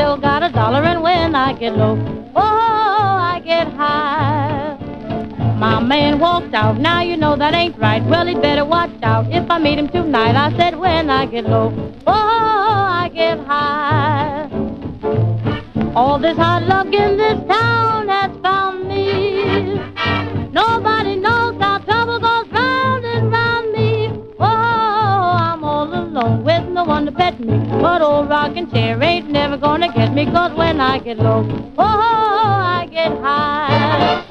still got $1, and when I get low, oh, I get high. My man walked out, now you know that ain't right. Well, he'd better watch out if I meet him tonight. I said when I get low, oh, I get high. All this hard luck in this town has found me. Nobody knows how trouble goes round and round me. Oh, I'm all alone with no one to pet me. But old rocking chair ain't never gonna get me. 'Cause when I get low, oh, I get high.